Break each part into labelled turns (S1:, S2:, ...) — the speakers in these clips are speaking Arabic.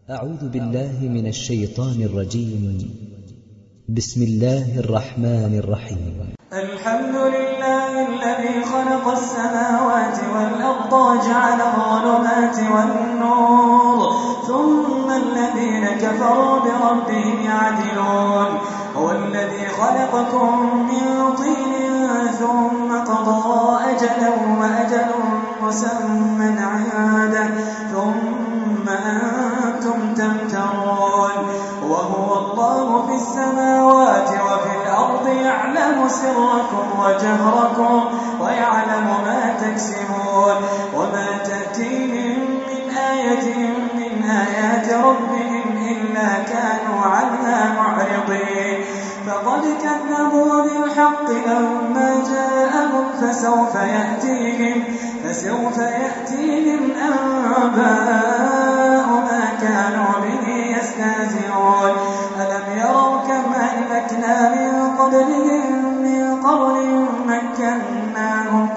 S1: أعوذ بالله من الشيطان الرجيم. بسم الله الرحمن الرحيم.
S2: الحمد لله الذي خلق السماوات والأرض وجعل الظلمات والنور ثم الذين كفروا بربهم يعدلون. هو الذي خلقكم من طين ثم قضى أجلا وأجل مسمى عنده ثم أنتم تمترون. وهو الله في السماوات وفي الأرض يعلم سركم وجهركم ويعلم ما تكسبون. وما تأتيهم من آية من آيات ربهم إلا كانوا عنها معرضين. فقد كذبوا بالحق لما جاءهم فسوف يأتيهم أنباء ما كانوا به يستهزئون. ألم يروا كم أهلكنا من قبلهم من قرن مكناهم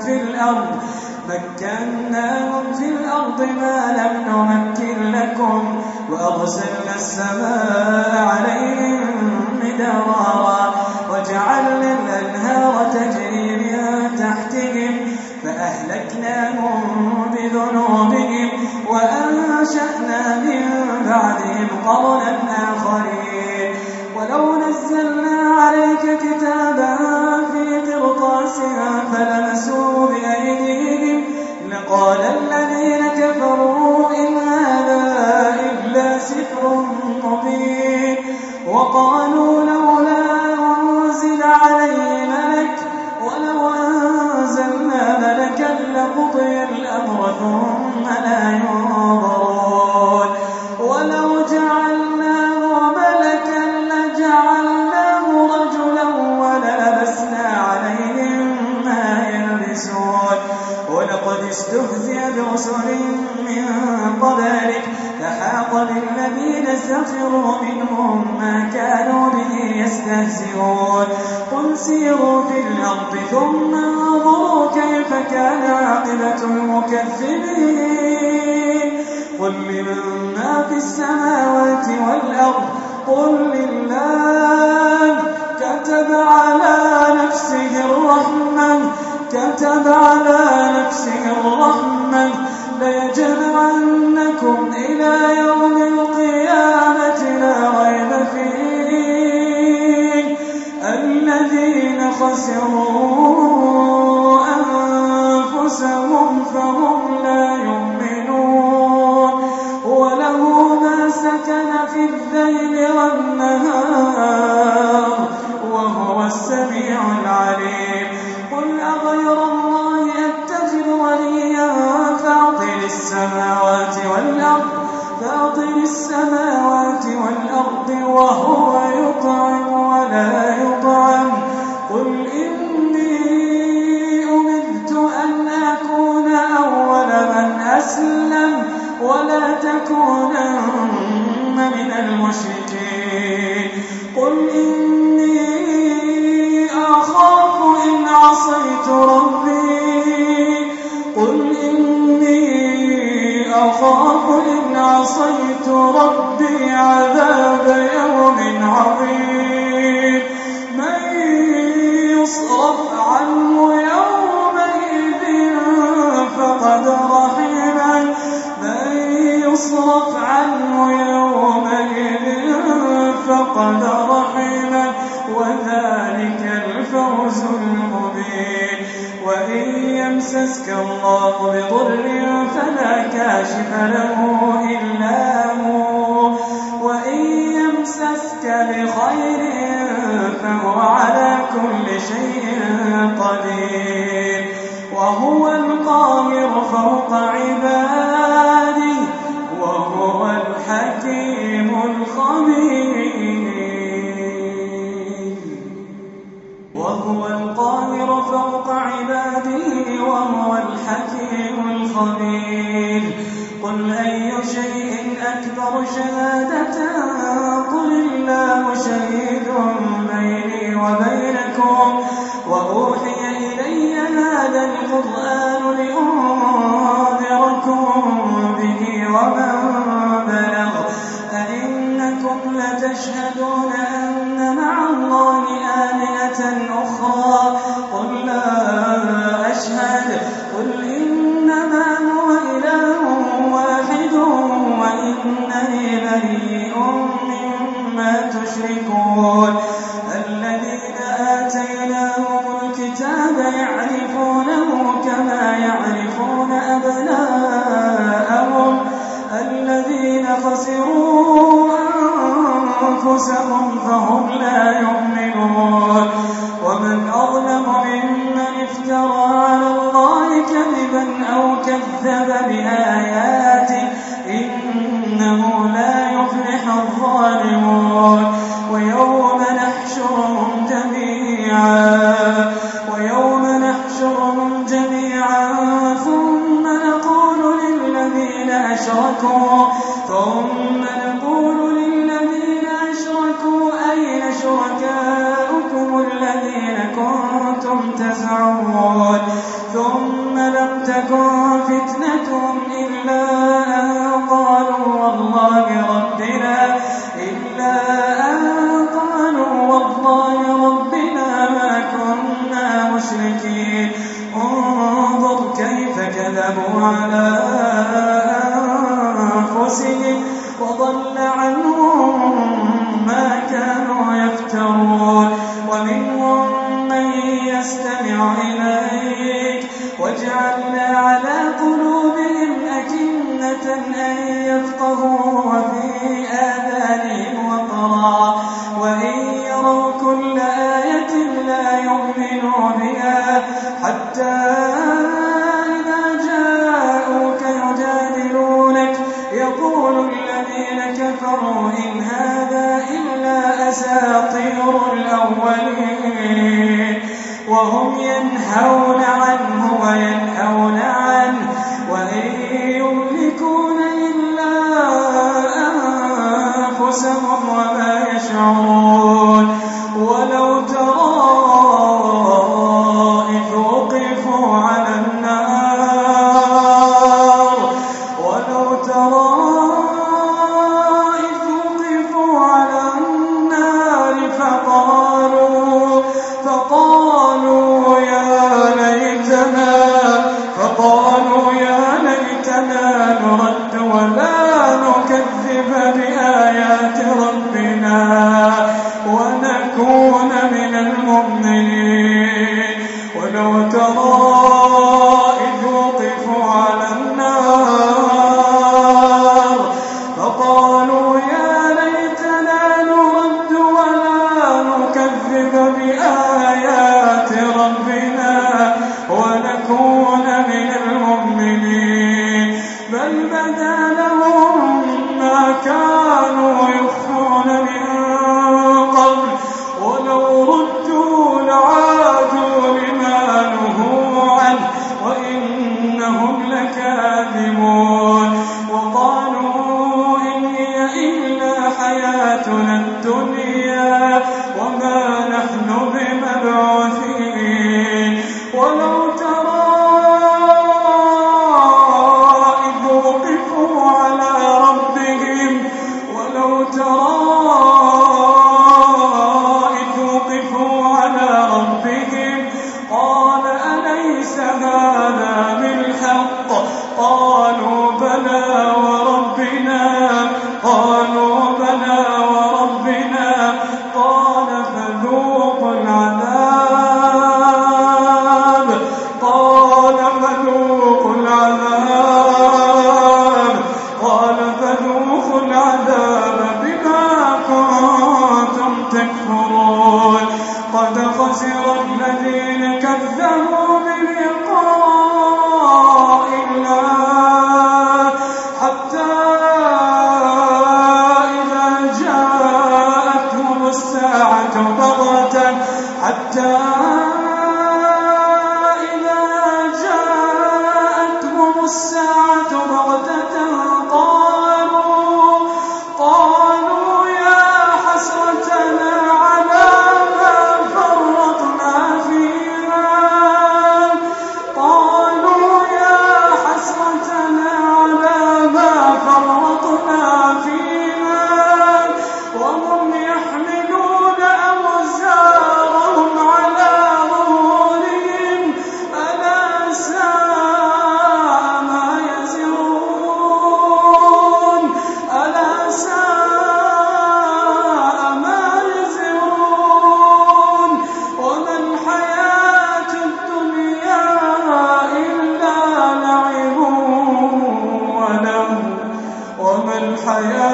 S2: في الأرض ما لم نمكن لكم وأرسلنا السماء عليهم مدرارا وجعلنا الأنهار تجري من تحتهم فأهلكناهم بذنوبهم وأنشأنا من بعدهم قرنا آخرين. ولو نزلنا عليك كتابا في قرطاس فلمسوه بأيديهم لقال الذين كفروا إن هذا إلا سحر مبين. وقالوا لولا أنزل عليه ملك ولو أنزلنا ملكا لقضي الأمر ثم لا ينظرون. ولو جعلناه ملكا لجعلناه رجلا وللبسنا عليهم ما يلبسون. ولقد استهزئ برسل من قبلك فحاق بالذين سخروا منهم ما كانوا به يستهزئون. قل سيروا في الأرض ثم انظروا كيف كان عاقبة المكذبين. قل لمن ما في السماوات والأرض قل لله كتب على نفسه الرحمة ليجمعنكم إلى يوم القيامة لا ريب فيه. الذين خسروا أنفسهم فهم لا يؤمنون. وله ما سكن في الليل والنهار وهو السميع العليم. قل أغير الله أتخذ وليا فاطر السماوات والأرض وهو يطعم ولا يطعم. قل إني أمرت أن أكون أول من أسلم ولا تكونن من المشركين. قل إني أخاف إن عصيت ربي عذاب يوم عظيم. من يصرف عنه يومئذ فقد رحمه وذلك الفوز المبين. وإن يمسسك الله بضر فلا كاشف له إلا هو وإن يمسسك بخير فهو على كل شيء قدير. وهو القاهر فوق عباده وهو الحكيم الخبير. وهو القاهر فوق عباده وهو الحكيم الخبير. قل أي شيء أكبر شهادة قل الله شهيد بيني وبينكم. وأوحي إلي هذا القرآن لأنذركم به ومن بلغ بريء مما تشركون الذين آتيناهم الكتاب يعرفونه كما يعرفون أبناءهم الذين خسروا أنفسهم فهم لا يؤمنون ومن أظلم ممن افترى على الله كذبا أو كذب بآياته إنه لا يفلح الظالمون ويوم نحشرهم جميعا ثم نقول للذين أشركوا أين شركاؤكم الذين كنتم تزعمون ثم لم تكن فتنتهم إلا أن قالوا والله ربنا ما كنا مشركين انظر كيف كذبوا على أنفسهم وضل عنهم ما كانوا يفترون ومنهم من يستمع إليك وجعلنا على قلوبهم أكنة أن يفقهوا وفي آذانهم وقرا وإن يروا كل آية لا يؤمنوا بها حتى إذا جاءوك يجادلونك يقول الذين كفروا إن هذا إلا أساطير الأولين وهم ينهون عنه وينهون عنه وإن يملكون إلا أنفسهم وما يشعرون ولو ترى إذ وقفوا على النار فقالوا يا ليتنا نرد ولا نكذب بآيات ربنا ونكون من المؤمنين ولو ترى إذ وقفوا على النار فقالوا يا ليتنا نرد ولا نكذب بآيات ربنا ونكون من المؤمنين بل بدا لهم ما كانوا يخفون من قبل ولو ردوا لعادوا لما نهوا عنه وإنهم لكاذبون وقالوا إن هي إلا حياتنا الدنيا وما نحن بمبعوثين ولو ترى إذ وقفوا على ربهم قال أليس هذا بالحق قالوا بلى وربنا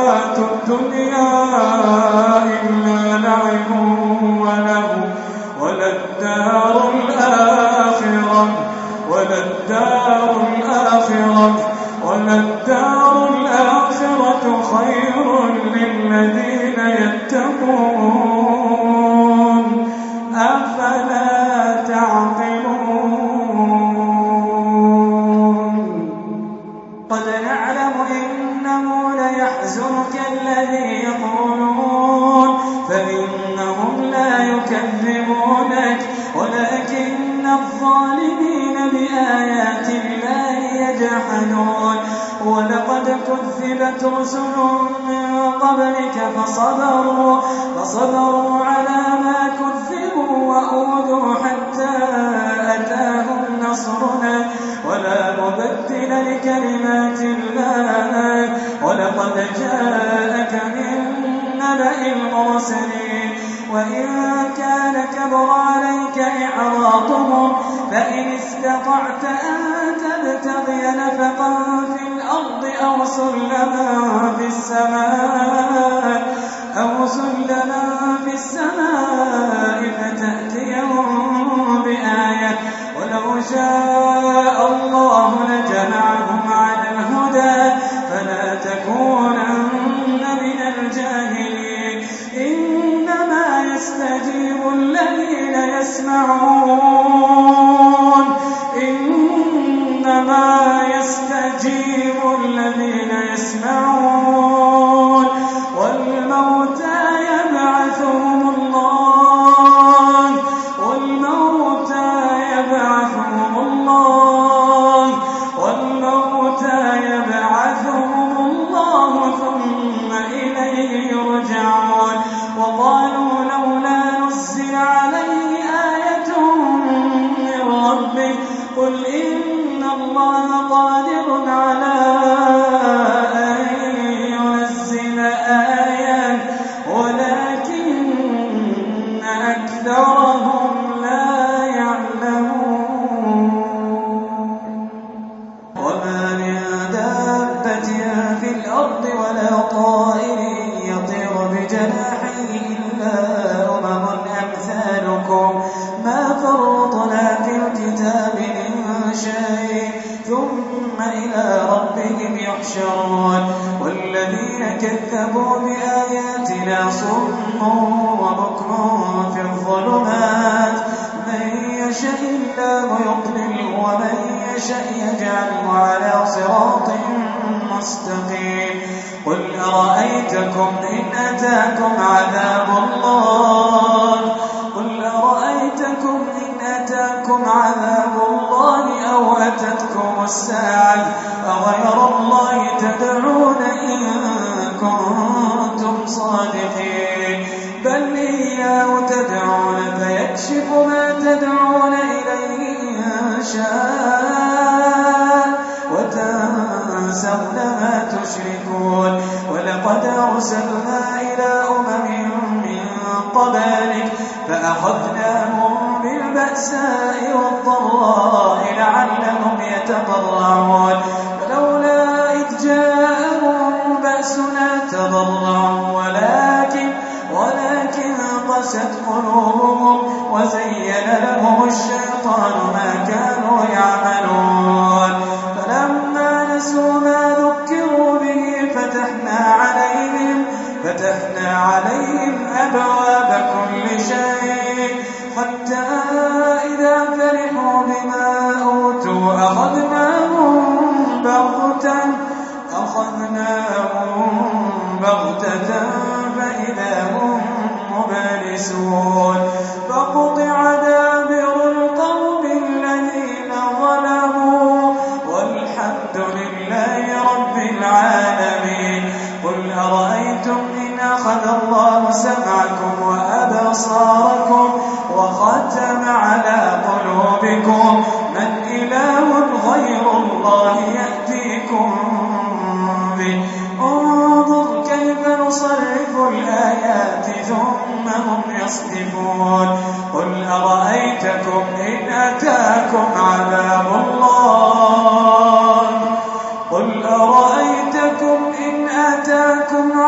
S2: الحياة الدنيا إلا لعب ولهو وللدار الآخرة خير للذين يتقون أفلا تعقلون قد نعلم إنه ليحزنك الذي يقولون فإنهم لا يكذبونك ولكن الظالمين بآيات الله يجحدون ولقد كذبت رسل من قبلك فصبروا على ما كذبوا وأوذوا حتى أتاهم نصرنا ولا مبدل لكلمات الله ولقد جاءك من نبأ المرسلين وإن كان كبر عليك إعراضهم فإن استطعت أن تبتغي نفقا في الأرض أو سلما في السماء فتأتيهم بآية ولو شاء الله لجمعهم على الهدى فلا تكونن من الجاهلين إنما يستجيب الذين يسمعون والموتى يبعثهم الله ثم إليه يرجعون وقالوا لولا نزل عليه آية من ربه قل إن الله قادر على أن ينزل آية ولكن أكثرهم لا يعلمون وما من دابة في الأرض ولا طائر يطير بجناحيه إلا أمم أمثالكم ما فرطنا في الكتاب من شيء ثم إلى ربهم يحشرون والذين كذبوا بآياتنا صم وبكم في الظلمات من يشاء الله يضلله ومن يشاء يجعله على صراط مستقيم قل أرأيتكم إن أتاكم عذاب الله أو أتتكم الساعة أغير الله تدعون إن كنتم صادقين بل إياه تدعون فيكشف ما تدعون إليه إن شاء وتنسون ما تشركون ولقد أرسلنا إلى أمم من قبلك فأخذناهم بالبأساء والضراء لعلهم يتضرعون فلولا إذ جاءهم بأسنا تضرعوا ولكن قست قلوبهم وزين لهم الشيطان ما كانوا يعملون فلما نسوا ما ذكروا به فتحنا عليهم أبواب كل شيء حتى إذا فرحوا بما أوتوا أخذناهم بغتة فإذا هم مبلسون فقطع دابر القوم الذين ظلموا والحمد لله رب العالمين قل أرأيتم إن أخذ الله سمعكم وأبصاركم وختم على قلوبكم من إله غير الله يأتيكم به انظر كيف نصرف الآيات ثم هم يصدفون قل أرأيتكم إن أتاكم عذاب الله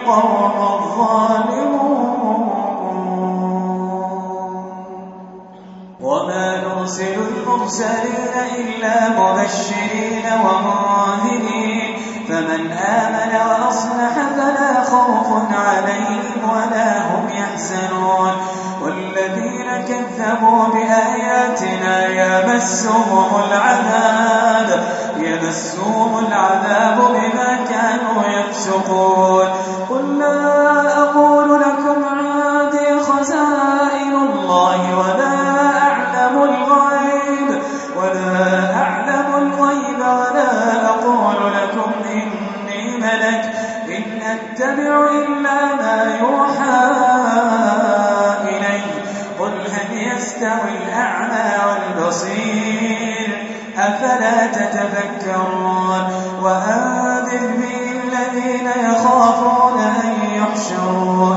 S2: القوم الظالمون. وما نرسل المرسلين إلا مبشرين ومنذرين فمن آمن وأصلح فلا خوف عليهم ولا هم يحزنون. والذين كذبوا بآياتنا يمسهم العذاب بما كانوا يفسقون. قل لا أقول لكم عندي خزائن الله ولا أعلم الغيب ولا أقول لكم إني ملك إن أتبع إلا ما يوحى إلي. قل هل يستوي الأعمى والبصير أفلا تتفكرون. وأنذر به الذين يخافون أن يحشروا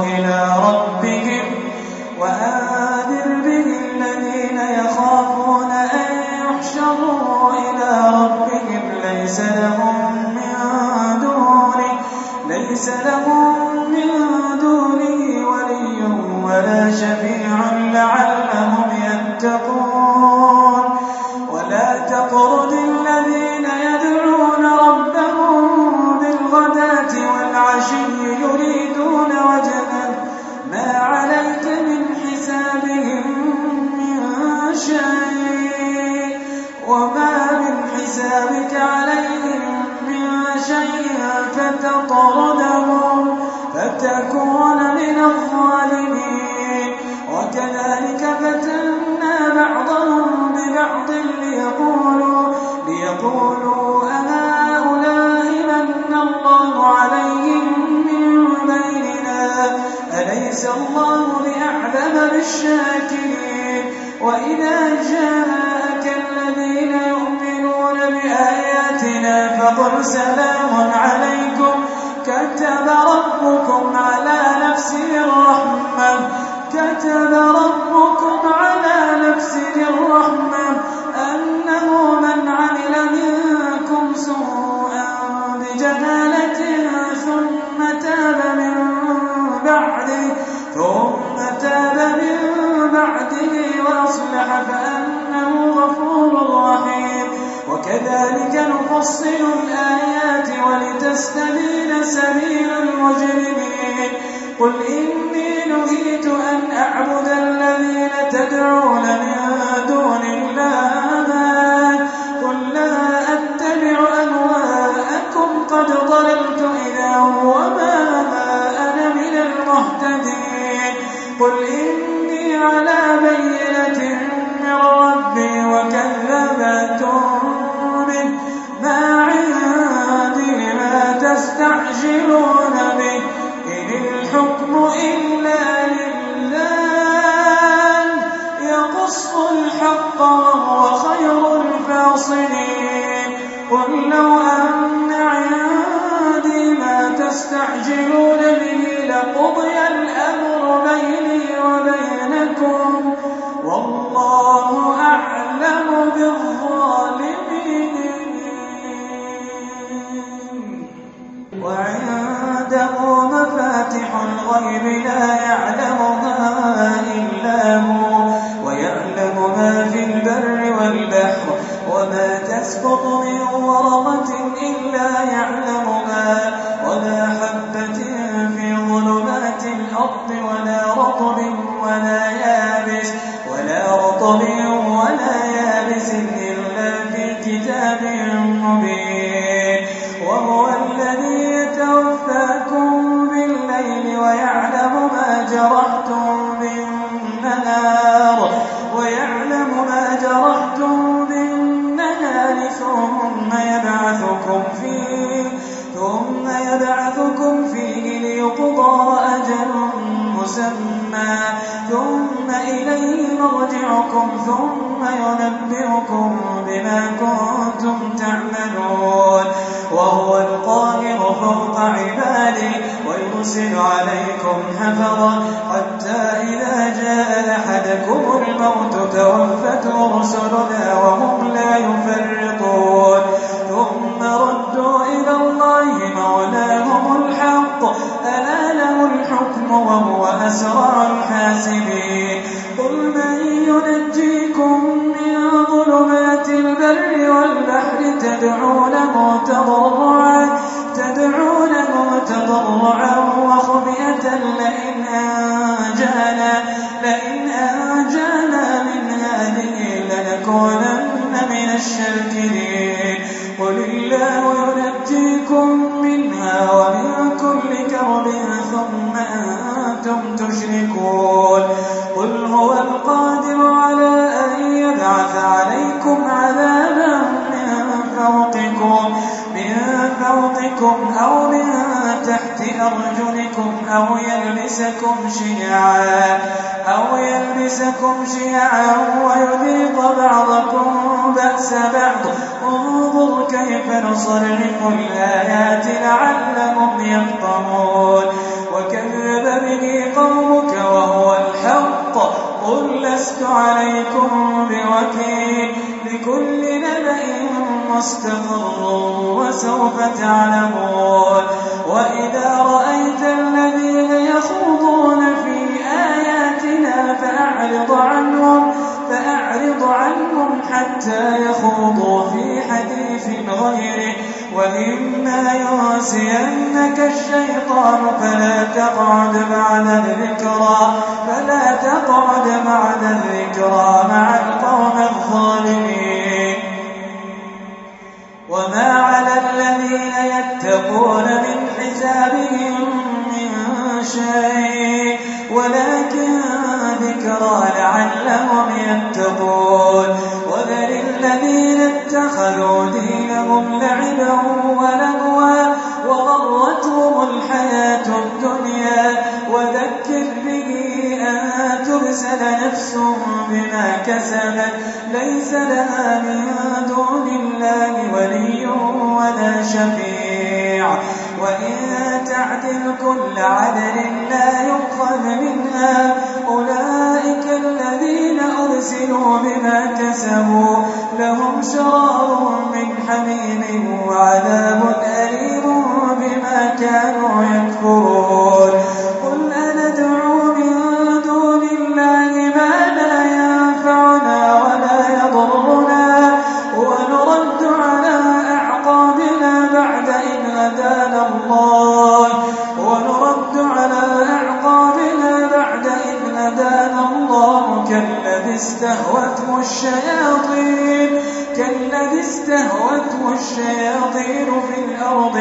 S2: إلى ربهم ليس لهم من دونه ولي ولا شفيع لعلهم يتقون. ولا تطرد الذين يدعون ربهم بالغداة والعشي يريدون وجهه ما عليك من حسابهم من شيء وما من حسابك عليهم من شيء فتطردهم فتكون من الظالمين. وكذلك فتنا بعضهم ببعض ليقولوا أهؤلاء من الله عليهم من بيننا أليس الله بأعلم بالشاكرين. وإذا جاءك الذين يؤمنون بآياتنا فقل سلام عليكم كتب ربكم على نفسه الرحمة أنه من عمل منكم سوءا بجهالة ثم تاب من بعده وأصلح فأنه غفور رحيم. وكذلك نفصل الآيات ولتستبين سبيل المجرمين. قل إني نهيت أن أعبد الذين تدعون من دون الله قل لا أتبع أهواءكم قد ضللت إذا وما أنا من المهتدين. قل إني على بينة من ربي وكذبتم به ما عندي ما تستعجلون به إن الحكم إلا لله يقص الحق وهو خير الفاصلين. قل لو أن عندي ما تستعجلون به لقضي الأمر بيني وبينكم والله أعلم بالظالمين. وعنده مفاتح الغيب لا يعلمها إلا هو ويعلم ما في البر والبحر وما تسقط من ورقة إلا يعلمها ولا حبة في ظلمات الأرض ولا رطب ولا يابس إلا في كتاب مبين. وهو الذي يتوفاكم بالليل ويعلم ما جرحتم بالنهار ثم يبعثكم فيه ليقضى أجل مسمى ثم إليه مرجعكم ثم ينبئكم بما كنتم تعملون. وهو القاهر فوق عباده ويرسل عليكم حفظا حتى إذا جاء أحدكم الموت توفته رسلنا وهم لا يفرطون ثم ردوا إلى الله مولاهم الحق ألا تدعونه تضرعا وخفية لئن أنجانا من هذه لنكونن من الشاكرين. قل الله ينجيكم منها ومن كل كرب ثم أنتم تشركون. قل هو القادر على أن يبعث عليكم عذابا من فوقكم أو من تحت أرجلكم أو يلبسكم شيعا ويذيق بعضكم بأس بعض. انظر كيف نصرف الآيات لعلهم يفقهون. وكذب به قومك وهو الحق. قل لست عليكم بوكيل. لكل نبأ مستقر وسوف تعلمون. وإذا رأيت الذين يخوضون في آياتنا فأعرض عنهم حتى يخوضوا في حديث غيره. وإما ينسينك الشيطان فلا تقعد بعد الذكرى مع القوم الظالمين. وما على الذين يتقون من حسابهم من شيء ولكن ذكرى لعلهم يتقون. وذر الذين اتخذوا دينهم لعبا ولهوا وغرتهم الحياة الدنيا. وذكر به أن تبسل نفس بما كسبت ليس لها من دون الله ولي ولا شفيع. وإن تعدل كل عدل لا يؤخذ منها. أولئك الذين أرسلوا بما كسبوا لهم شراب من حميم وعذاب أليم بما كانوا يكفرون. قل أندعو من دون الله ما لا ينفعنا ولا يضرنا ونرد على أعقابنا بعد إذ هدانا الله كالذي استهوته الشياطين في الأرض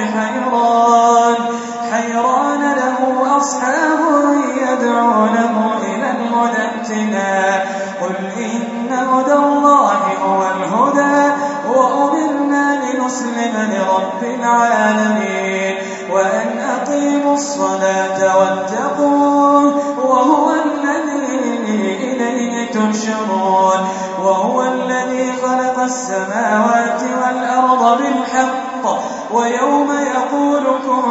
S2: حيران له أصحاب يدعونه إلى الهدى ائتنا. قل إن هدى الله هو الهدى وأمرنا لنسلم لرب العالمين وأن أقيموا الصلاة واتقوه وهو الذي إليه تحشرون. وهو الذي خلق السماوات والأرض بالحق ويوم يقول كن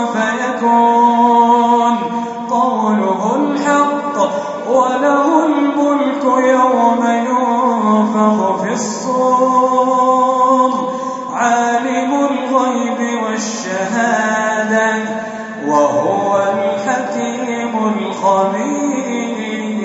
S2: فيكون قوله الحق وله الملك يوم ينفخ في الصور عالم الغيب والشهادة وهو الحكيم الخبير.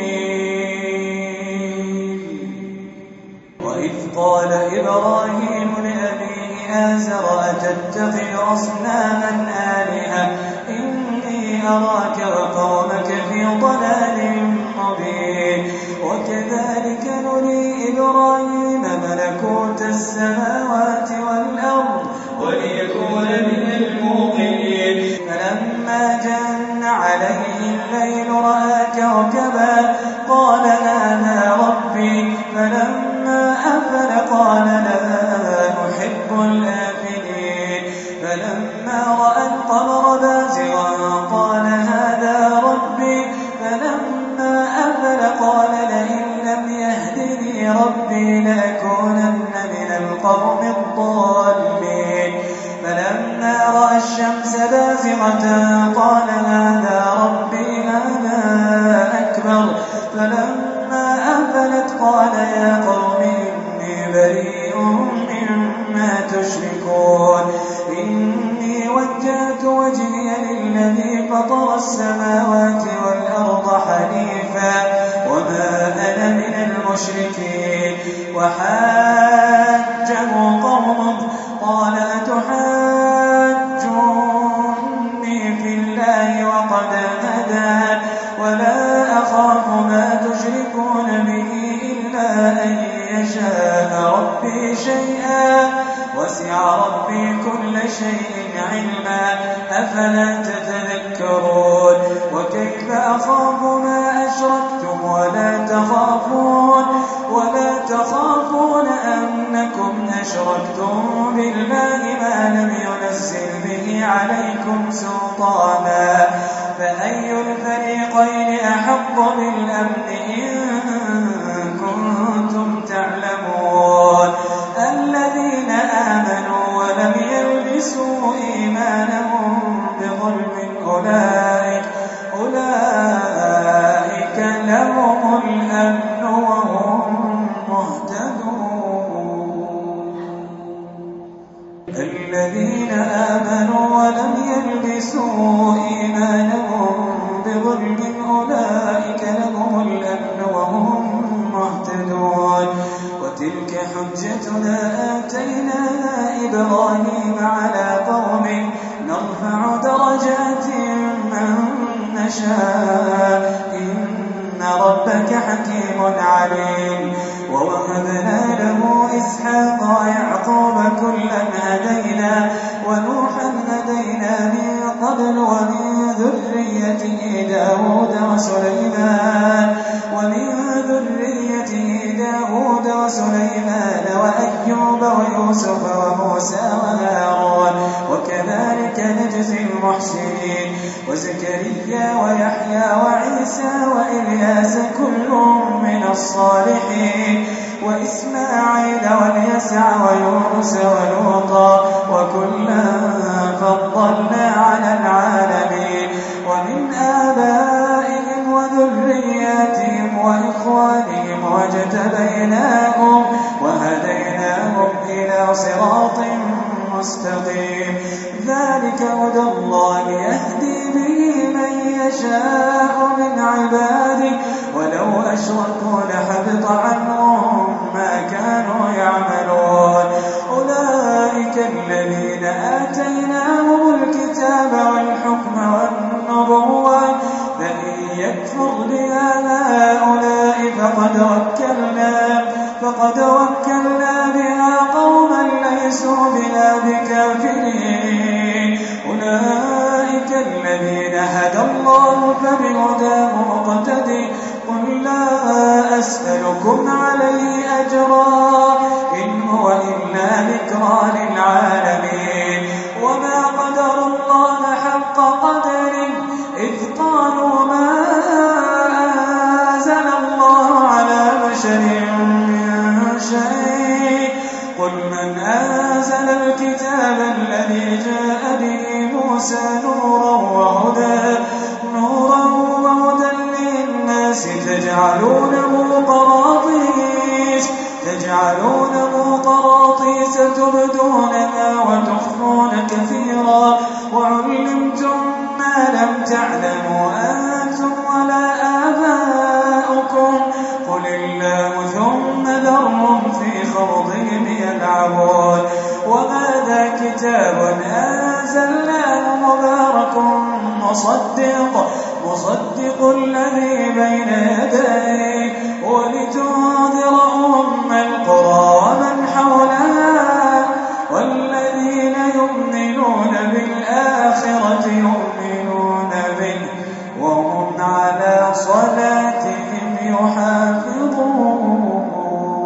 S2: وإذ قال إبراهيم لأبيه آزر أتتخذ أصناما آلهة إني أراك وقومك في ضلال مبين. وكذلك نري إبراهيم ملكوت السماوات والأرض وليكون من الموقنين. فلما جن عليه الليل رأى كوكبا قال هذا ربي. فلما أفل قال لا أحب الآفلين. فلما رأى القمر بازغا قال هذا ربي. فلما أفل قال لئن لم يهدني ربي لأكونن من القوم الضالين. فلما رأى الشمس بازغة قال هذا ربي هذا أكبر. فلما أفلت قال يا قوم إني بريء مما تشركون. إني وجهت وجهي للذي فطر السماوات والأرض حنيفا وما أنا من المشركين. وحاجه قومه شيئا وسع ربي كل شيء علما أفلا تتذكرون وكيف أخاف ما أشركتم ولا تخافون أنكم أشركتم بالله ما لم ينزل به عليكم سلطانا فأي الفريقين أحق بالأمن إن كنتم تعلمون الذين آمنوا ولم يلبسوا إيمانهم بظلم أولئك لهم الأمن وهم مهتدون الذين آمنوا ولم يلبسوا إيمانهم بظلم أولئك لهم الأمن وهم مهتدون وتلك حجتنا آتيناها إبراهيم على قومه نرفع درجات من نشاء إن ربك حكيم عليم ووهبنا له إسحاق ويعقوب كلا هدينا ونوحا هدينا من قبل ومن ذريته داود وسليمان وأيوب ويوسف وموسى وهارون وكذلك نجزي المحسنين وزكريا ويحيى وعيسى وإلياس كل من الصالحين وإسماعيل واليسع ويونس ولوطا وكلا فضلنا على العالمين ومن آبائهم وذرياتهم وإخوانهم واجتبيناهم وهديناهم إلى صراط مستقيم ذلك هدى الله يهدي به من يشاء من عباده ولو أشركوا لحبط عنهم ما كانوا يعملون أولئك الذين آتيناهم الكتاب والحكم والنبوة فإن يكفر بها هؤلاء فقد وكلنا بها قوما ليسوا بها بكافرين أولئك الذين هدى الله فبهداه مقتدي قل لا أسألكم عليه أجرا إن هو إلا ذكرى للعالمين وما قدر الله حق قدره إذ قالوا ما أنزل الله على بشر من شيء قل من أنزل الكتاب الذي جاء به موسى نورا وهدى للناس تجعلونه قراطيس تبدونها وتخفون كثيرا وعلمتم ما لم تعلموا أنتم ولا آباؤكم قل الله ثم ذرهم في خوضهم يلعبون وهذا كتاب أنزلناه مبارك مصدق الذي بين يديه ولتنذر أم القرى ومن حولها والذين يؤمنون بالآخرة يؤمنون به وهم على صلاتهم يحافظون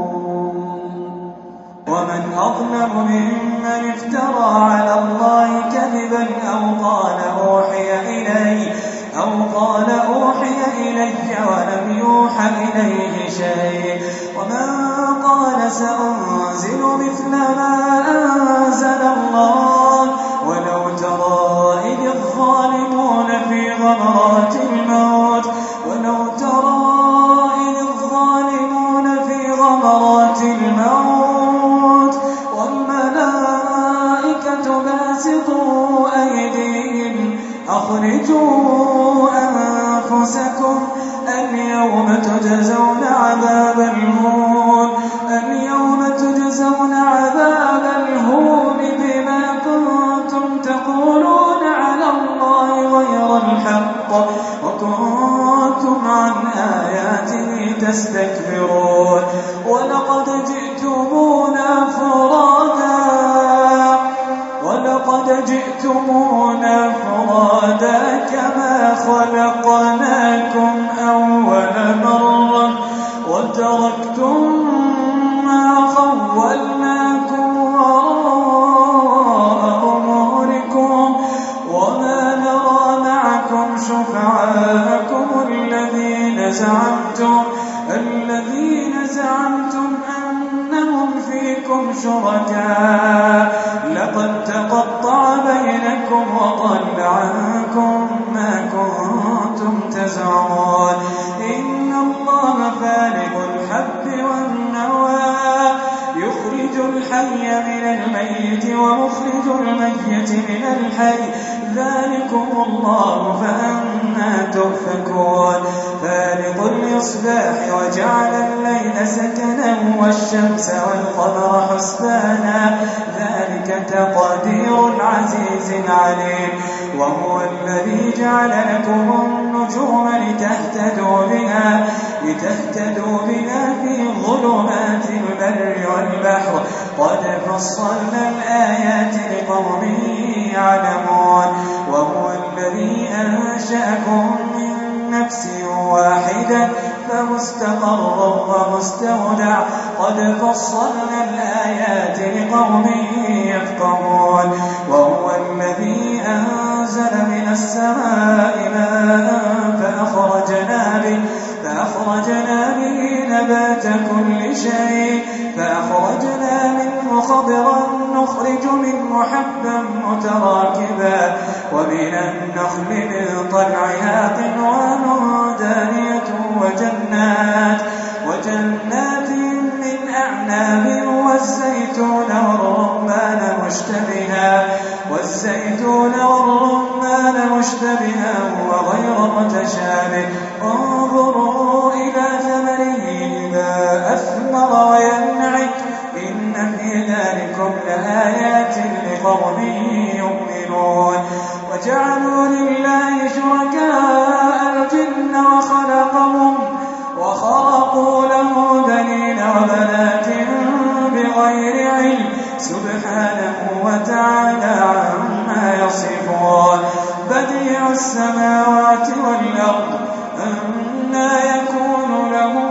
S2: ومن أظلم ممن افترى على الله كذبا أو قال أوحي إلي ولم يوحى إليه شيء ومن قال سأنزل مثل ما أنزل الله ولو ترى إذ الظالمون في غمرات الموت والملائكة باسطوا أيديهم أخرجوا أنفسكم اليوم تجزون عذاب الهون بما كنتم تقولون على الله غير الحق وكنتم عن آياته تستكبرون ولقد جئتمونا فرادى شركاء لقد تقطع بينكم وضل عنكم ما كنتم تزعمون إن الله فالق الحب والنوى يخرج الحي من الميت ومخرج الميت من الحي ذلكم الله فأنى تؤفكون فالق الإصباح وجعل الليل سكنا والشمس والقمر حسبانا ذلك تقدير العزيز العليم وهو الذي جعل لكم النجوم لتهتدوا بها في ظلمات البر والبحر قد فصلنا الآيات لقوم يعلمون وهو الذي أنشأكم من نفس واحدة فمستقر ومستودع قد فصلنا الآيات لقوم يفقهون وهو الذي أنزل من السماء ماء فأخرجنا به نبات كل شيء فأخرجنا منه خضرا نخرج منه حبا متراكبا ومن النخل من طلعها قنوان دانية وجنات من أعناب والرمان مشتبها وغير متشابه انظروا إلى ثمره إذا أثمر وينعم إن في ذلكم لآيات لقوم يؤمنون وجعلوا لله شركاء الجن وخلقوا له بنين وبنات بغير علم سبحانه وتعالى عما يصفون بديع السماوات والأرض أنى يكون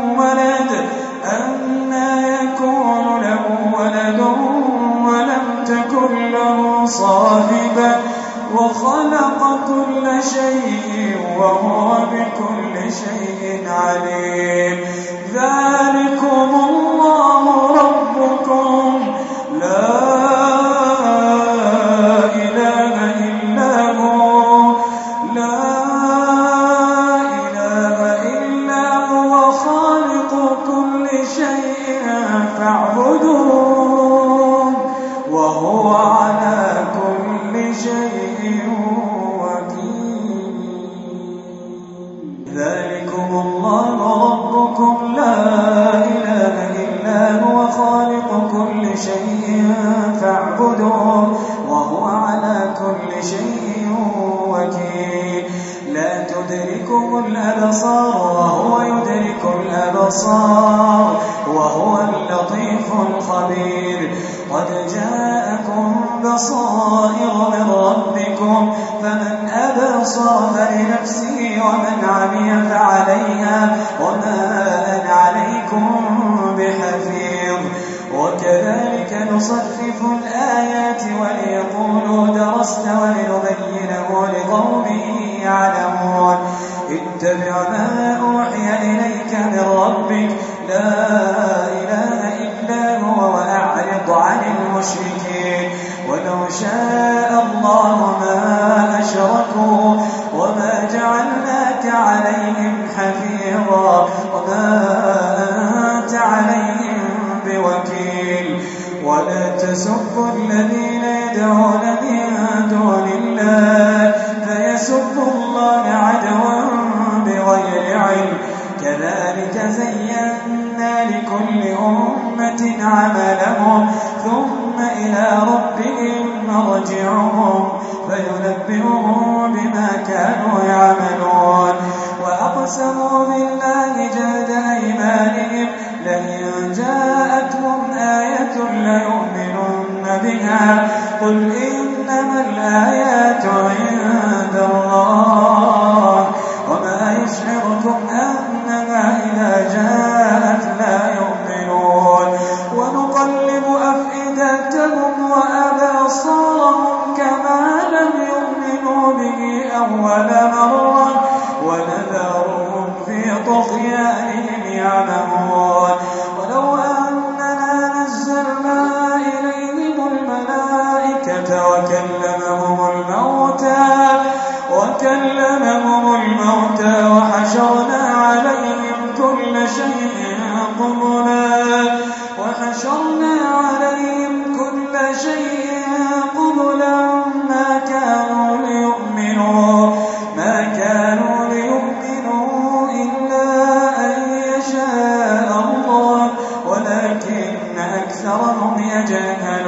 S2: له ولد ولم تكن له صاحبة وخلق كل شيء وهو بكل شيء عليم ذلكم الله ربكم لا إله إلا هو خالق كل شيء فاعبدوه وهو على كل شيء وكيل ذلكم الله ربكم لا إله إلا هو خالق كل شيء فاعبدوه وهو على كل شيء وكيل لا تدركه الأبصار وهو يدرك الأبصار وهو اللطيف الخبير قد جاءكم بصائر من ربكم فمن أبصر فلنفسه ومن عمي فعليها وما أنا عليكم بحفيظ وكذلك نصرف الآيات وليقولوا درست ولنبينه لقوم يعلمون اتبع ما أوحي إليك من ربك لا إله إلا هو وأعرض عن المشركين ولو شاء الله ما أشركوا وما جعلناك عليهم حفيظا وما أنت عليهم بوكيل ولا تسبوا الذين يدعون من دون الله فيسبوا الله عدوا بغير علم كذلك زينا لكل أمة عملهم ثم إلى ربهم مرجعهم فينبئهم بما كانوا يعملون وأقسموا بالله جهد أيمانهم لئن جاءتهم آية ليؤمنن بها قل إنما الآيات عند الله وما يشعركم أنها إذا جاءت لا يؤمنون ونقلب أفئدتهم وأبصارهم كما لم يؤمنوا به أول مرة ونذرهم في طغيانهم يعمهون ولو أننا نزلنا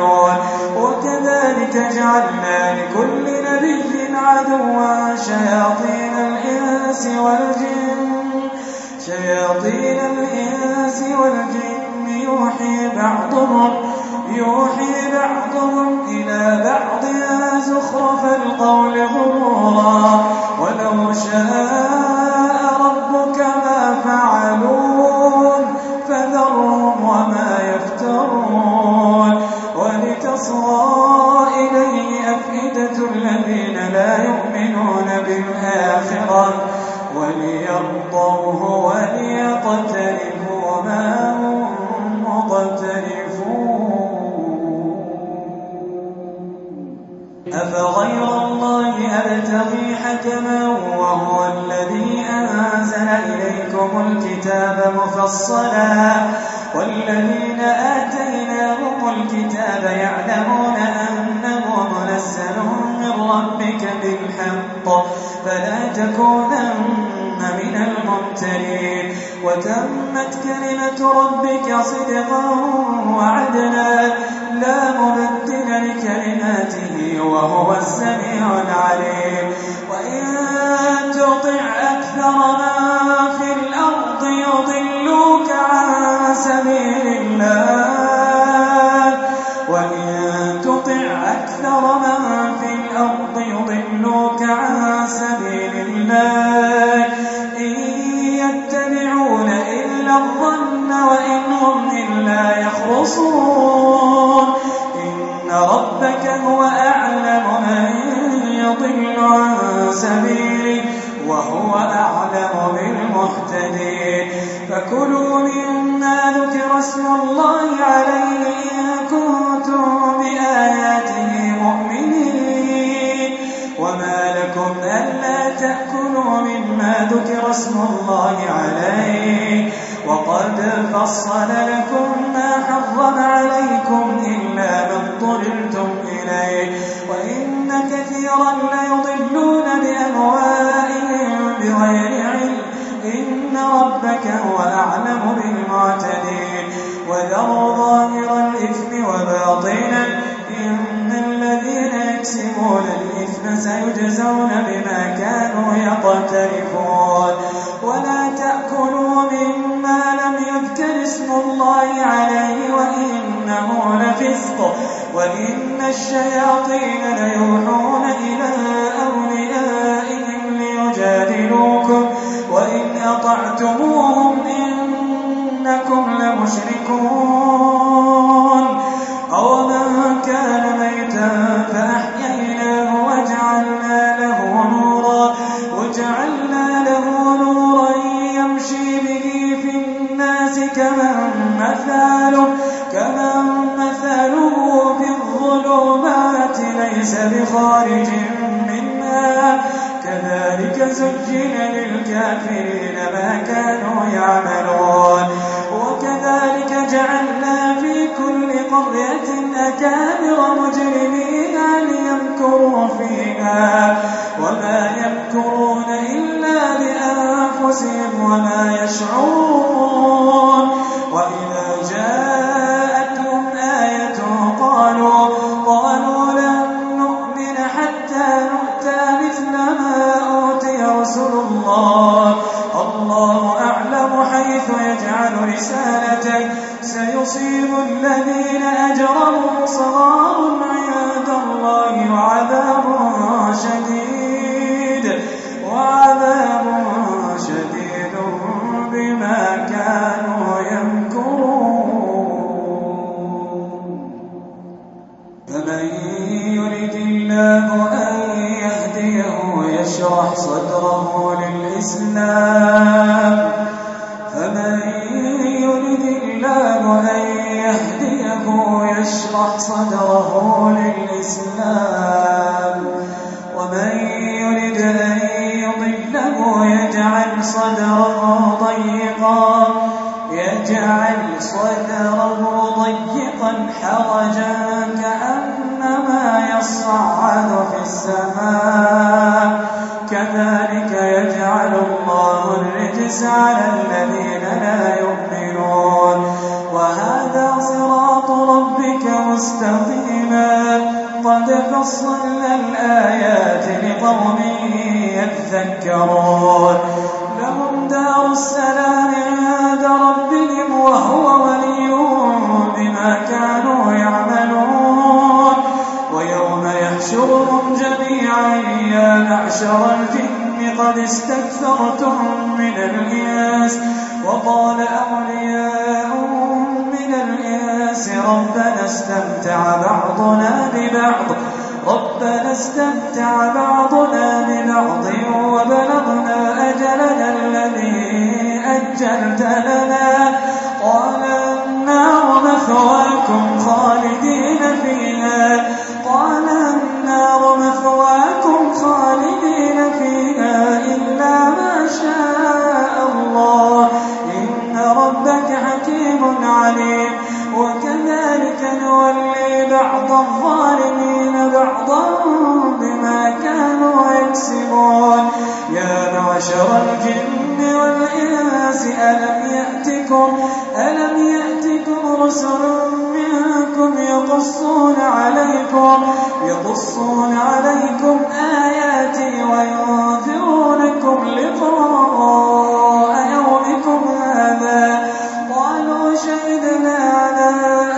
S2: يعملون. وكذلك جعلنا لكل نبي عدوا شياطين الإنس والجن يوحي بعضهم إلى بعض زخرف القول غرورا ولو شاء ربك ما فعلوه فذرهم وما يفترون. ولتصغى إليه أفئدة الذين لا يؤمنون بالآخرة وليرضوه وليقترفوا ما هم مقترفون. أفغير الله أبتغي حكما وهو الذي أنزل إليكم الكتاب مفصلا والذين آتيناهم الكتاب يعلمون أنه منزل من ربك بالحق فلا تكونن من الممترين. وتمت كلمة ربك صدقا وعدلا لا مبدل لكلماته وهو السميع العليم. وإن تطع أكثر من في الأرض يضلوك عن سبيل الله إن يتبعون إلا الظن وإن هم إلا يخرصون. إن ربك هو أعلم من يضل عن سبيله وهو أعلم بالمهتدين. فكلوا مما ذكر اسم الله عليه إن كنتم بآياته مؤمنين. وما لكم ألا تأكلوا مما ذكر اسم الله عليه وقد فصل لكم ما حرم عليكم إلا ما اضطررتم إليه وإن كثيرا ليضلون بأهوائهم بغير علم. إن ربك هو أعلم بالمعتدين. وذروا ظاهر الإثم وباطنه إن الذين يكسبون الإثم سيجزون بما كانوا يقترفون. ولا تأكلوا مما لم يذكر اسم الله عليه وإنه لفسق وإن الشياطين ليوحون إلى أوليائهم ليجادلوكم وإن أطعتموهم إنكم لمشركون. أو من كان ميتا فأحييناه وجعلنا له نورا يمشي به في الناس كمن مثله في الظلمات ليس بخارج منها كذلك زين للكافرين ما كانوا يعملون. وكذلك جعلنا في كل قرية أكابر مجرميها ليمكروا فيها وما يمكرون إلا بأنفسهم وما يشعرون. وإذا جاءتهم آية قالوا لن نؤمن حتى نؤتى مثل ما أوتي رسل الله أعلم حيث يجعل رسالته سيصيب الذين أجرموا صغار عند الله وعذاب شديد بما كانوا يمكرون. فمن يرد الله أن يهديه يشرح صدره للإسلام ومن يرد أن يضله يجعل صدره ضيقا حرجا كأنما يصعد في السماء كذلك يجعل الله الرجس على الذين لا يؤمنون. وهذا صراط ربك مستقيما قديما قد فصلنا الآيات لقوم يذكرون لهم دار السلام عند ربهم وهو وليهم بما كانوا يعملون ويوم يحشرهم جميعا يا معشر الجن قد استكثرتم من الإنس وقال أولياؤهم من الإنس ربنا استمتع بعضنا ببعض وبلغنا أجلنا الذي أجلت لنا قال النار مثواكم خالدين فيها إلا ما شاء الله إن ربك حكيم عليم وكذلك نولي بعض الظالمين بعضا بما كانوا يكسبون يا معشر الجن والإنس ألم يأتكم رسل منكم يقصون عليكم آياتي وينذرونكم لقاء يومكم هذا قالوا شهدنا على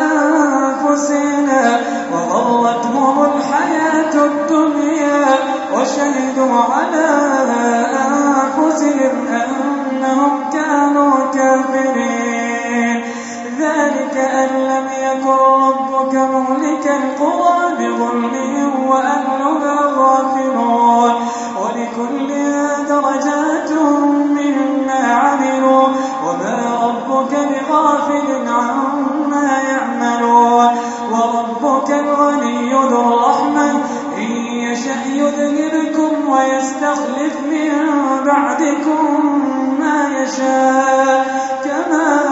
S2: أنفسنا وغرتهم الحياة الدنيا وشهدوا على أنفسهم أنهم كانوا كافرين ذلك أن لم يكن ربك مهلك القرى بظلم وأهلها غافلون ولكل درجات مما عملوا وما ربك بغافل عما يعملون وربك الغني ذو الرحمة إن يشأ يذهبكم ويستخلف من بعدكم ما يشاء كما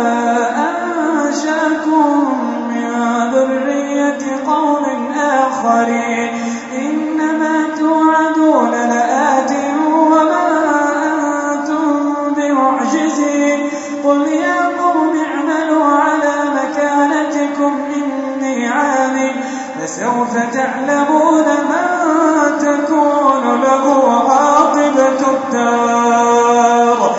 S2: أنشأكم من ذرية قوم آخرين إنما توعدون لآت وما أنتم بمعجزين قل يا قوم اعملوا على مكانتكم إني عامل فسوف تعلمون من تكون له عاقبة الدار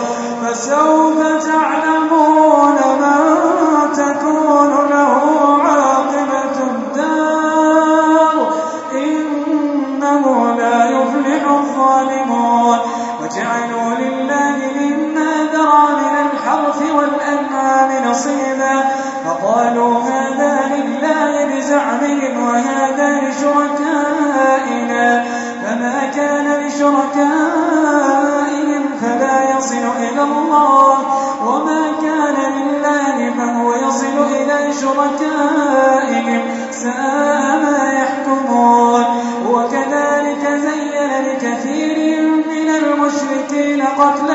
S2: إنه لا يفلح الظالمون وجعلوا لله مما ذرأ من الحرث والأنعام نصيبا فقالوا هذا لله بزعمهم وهذا لشركائنا فما كان لشركائهم فلا يصل إلى الله وما كان لله فهو يصل إلى شركائهم ساء ما يحكمون وكذلك زين لكثير من المشركين قتل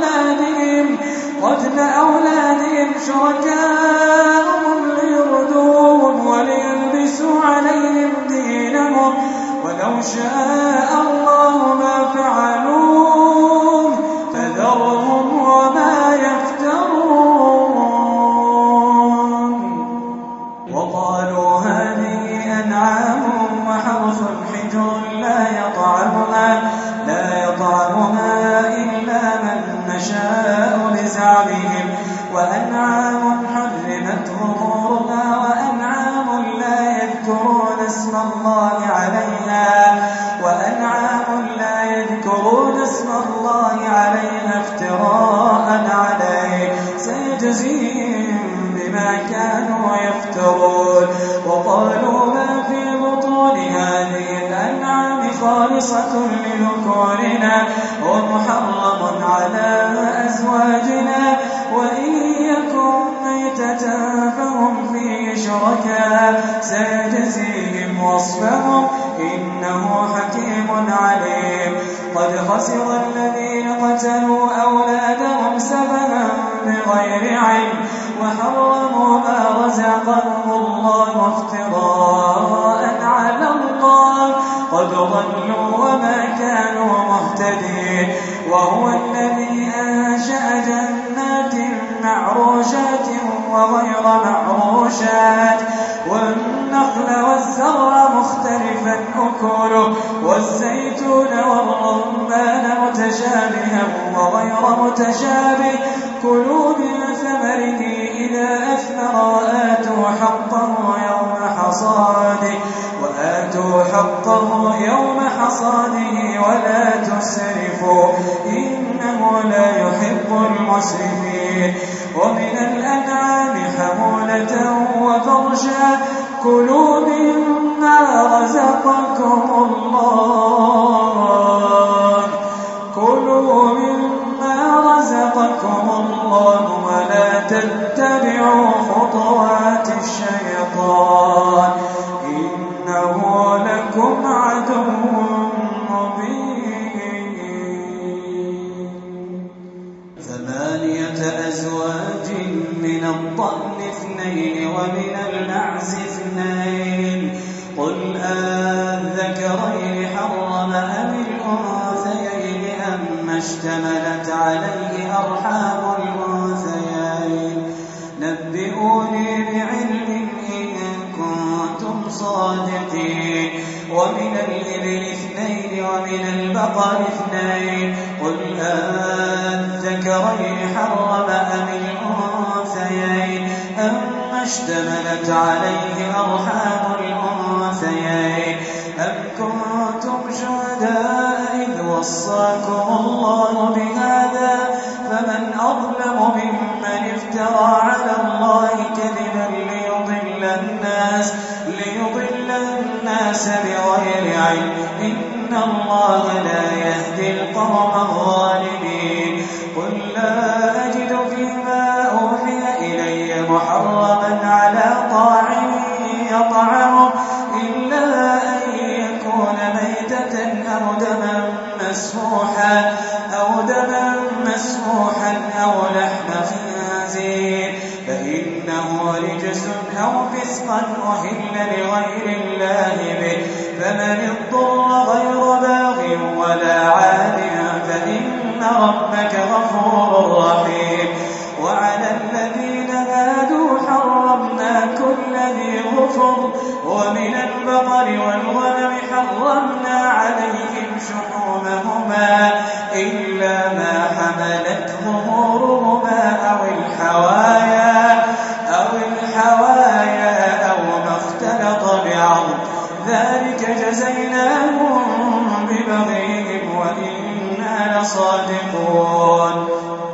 S2: أولادهم شركاءهم ليردوهم وليلبسوا عليهم دينهم ولو شاء الله ما فعلوه فذرهم وما يفترون وقالوا هذه أنعام وحرث حجر لا يطعمها إلا من نشاء لزعمهم وأنعام حرمت ظهورها وأنعام لا يذكرون اسم الله عليها افتراء عليه سيجزيهم بما كانوا يفترون وقالوا ما في بطون هذه الأنعام خالصة لذكورنا ومحرم على أزواجنا وإن يكن ميتة فهم فيه شركاء سيجزيهم وصفهم إنه حكيم عليم قد خسر الذين قتلوا أولادهم سفها بغير علم وحرموا ما رزقهم الله افتراء على الله قد ضلوا وما كانوا مهتدين وهو الذي أنشأ جنات معروشات وغير معروشات والنخل والزرع مختلفا أكله والزيتون والرمان متشابها وغير متشابه كلوا من ثمره إذا أثمر وآتوا حقه يوم حصاده ولا تسرفوا إنه لا يحب المسرفين ومن الأنعام حمولة وفرشا كلوا مما رزقكم الله ولا تتبعوا خطوات الشيطان إنه لكم عدو مبين 8 أزواج من الضأن 2 ومن المعز 2 قل أذكرين حرم أم الأنثيين أم اشتملت عليه أرحام الأنثيين نبئوني بعلم إن كنتم صادقين ومن الإبل 2 ومن البقر 2 قل أذكرين حرم أم الأنثيين أم اشتملت عليه أرحام الأنثيين أم كنتم شهداء إذ وصاكم الله بهذا فمن أظلم ممن افترى على الله كذبا ليضل الناس بغير علم إن الله لا يهدي القوم الظالمين قل لا أجد فيما أوحي إلي محرما على طاعم يطعمه إلا أن يكون ميتة أو دما مسفوحا أو لحم خنزير فإنه رجس أو فسقا أهل لغير الله به فمن اضطر غير باغ ولا عاد فإن ربك غفور رحيم وعلى الذين هادوا حرمنا كل ذي ظفر ومن البقر والغنم حرمنا عليهم شحومهما إلا ما حملت ظهورهما أو الحوايا أو ما اختلط بعظم ذلك جزيناهم ببغيهم وإنا لصادقون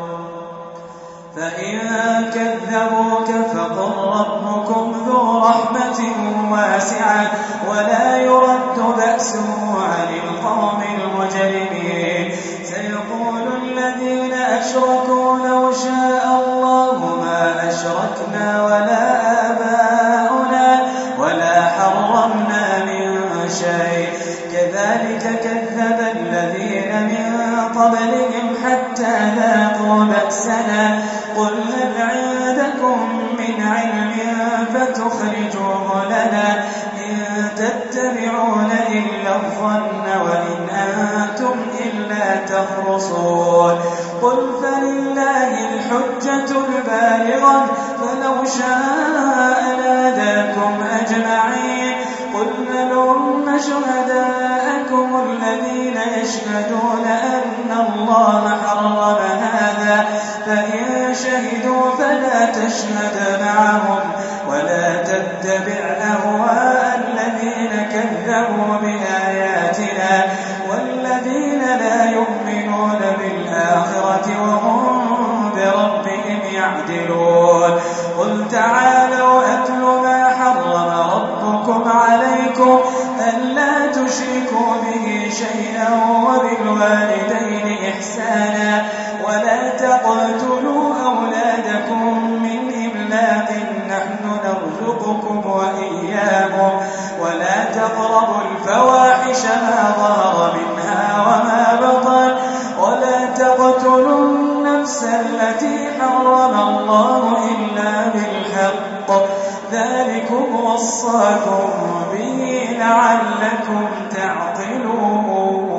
S2: فإن كذبوك فقل ربكم ذو رحمة واسعة ولا يرد بأسه عن القوم المجرمين سيقول الذين أشركوا لو شاء الله ما أشركنا ولا آباؤنا ولا حرمنا من شيء كذلك كذب الذين من قبلهم حتى ذاقوا بأسنا قل هل عندكم من علم فتخرجوه لنا إن تتبعون إلا الظن وإن أنتم إلا تخرصون قل فلله الحجة البالغة فلو شاء لهداكم أجمعين قل هلم شهداءكم الذين يشهدون أن الله حرم هذا فإن شهدوا فلا تشهد معهم ولا تتبع أهواء الذين كذبوا بآياتنا والذين لا يؤمنون بالآخرة وهم بربهم يعدلون قل تعالوا أتل ما حرم ربكم عليكم ألا تشركوا به شيئا وبالوالدين إحسانا ولا تقتلوا أولادكم من إملاق نحن نرزقكم وإياهم ولا تقربوا الفواحش ما ظهر منها وما بطن ولا تقتلوا النفس التي حرم الله إلا بالحق ذلكم وصاكم به لعلكم تعقلون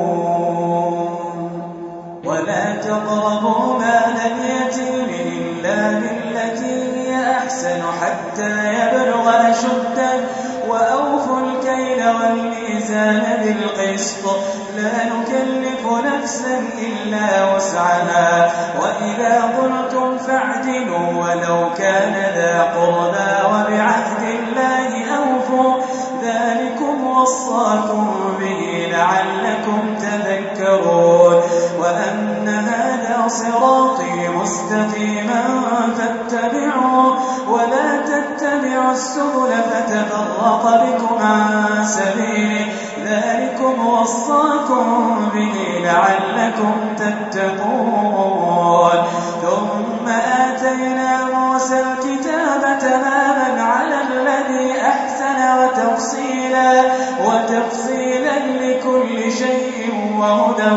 S2: ولا تقربوا مال اليتيم إلا بالتي هي أحسن حتى يبلغ أشده وأوفوا والميزان بالقسط لا نكلف نفسا إلا وسعها وإذا قلتم فاعدلوا ولو كان ذا قربى وبعهد الله أوفوا ذلكم وصاكم به لعلكم تذكرون وأن هذا صراطي مستقيما فاتبعوه ولا تتبعوا السبل فتفرق بكم عن سبيله ذلكم وصاكم به لعلكم تتقون ثم آتينا موسى الكتاب تماما على الذي أحسن وتفصيلا لكل شيء وهدى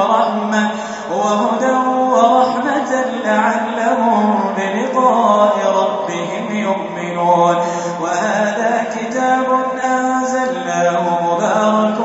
S2: ورحمة لعلهم بلقاء ربهم يؤمنون وهذا كتاب أنزلناه مبارك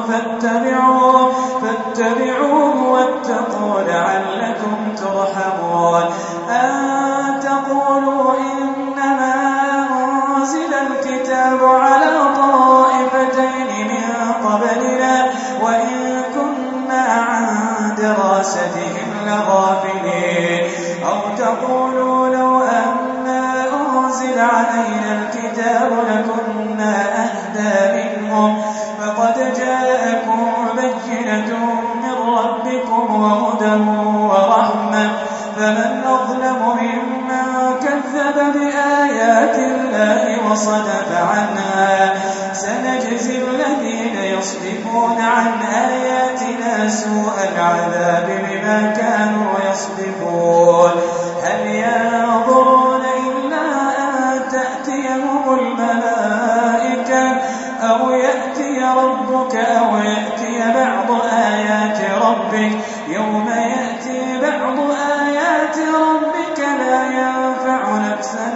S2: فاتبعوه واتقوا لعلكم ترحمون أن تقولوا إنما أنزل الكتاب على طائفتين من قبلنا وإن كنا عن دراستهم لغافلين أو تقولوا لو أنا أنزل علينا الكتاب لكنا أهدى منهم فقد جاءكم بينة من ربكم وهدى ورحمة فمن أظلم ممن كذب بآيات الله وصدف عنها سنجزي الذين يصدفون عن آياتنا سوء العذاب بما كانوا يصدفون هل ينظرون إلا أن تأتيهم الملائكة أو يأتي ربك أو يأتي بعض آيات ربك يوم يأتي بعض آيات ربك لا ينفع نفسا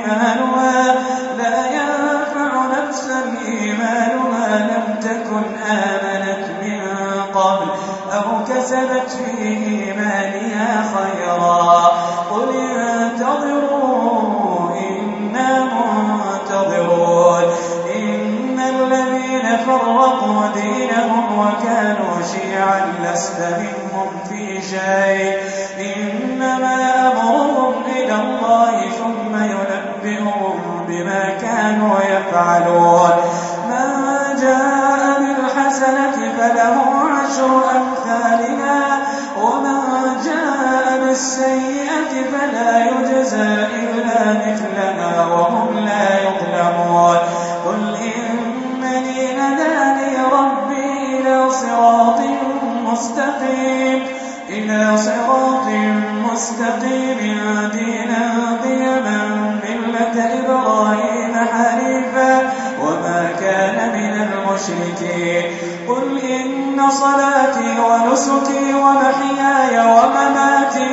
S2: إيمانها لم تكن آمنت من قبل أو كسبت في إيمانها خيرا قل انتظروا إنا منتظرون إن الذين فرقوا دينهم وكانوا شيعا لست منهم في شيء إنما أمرهم إلى الله ثم ينبئهم بما كانوا يفعلون من جاء بالحسنة فله 10 أمثالها ومن جاء بالسيئة فلا يجزى إلا مثلها وهم لا يظلمون قل إنني هداني ربي إلى صراط مستقيم دينا قيما ملة إبراهيم حنيفا وما كان من المشركين قل إن صلاتي ونسكي ومحياي ومماتي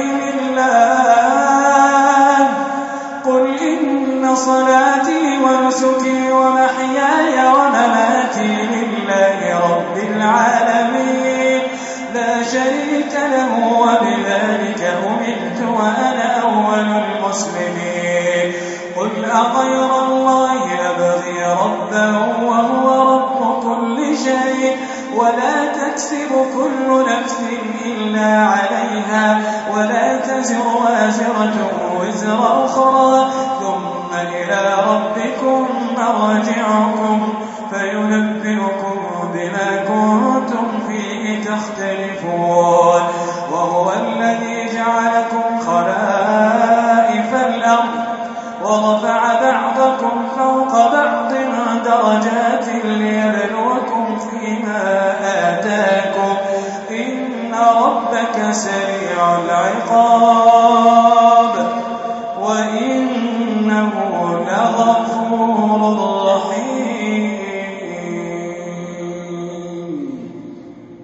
S2: لله رب العالمين لا شريك له وبذلك أمرت وأنا أول المسلمين قل أغير الله أبغي ربا وهو رب كل شيء ولا تكسب كل نفس إلا عليها ولا تزر وازرة وزر أخرى ثم إلى ربكم مرجعكم فينبئكم بما كنتم فيه تختلفون وهو الذي جعلكم خلائف الأرض ورفع بعضكم فوق بعض درجات ليبلوكم فيما آتاكم إن ربك سريع العقاب وإنه لغفور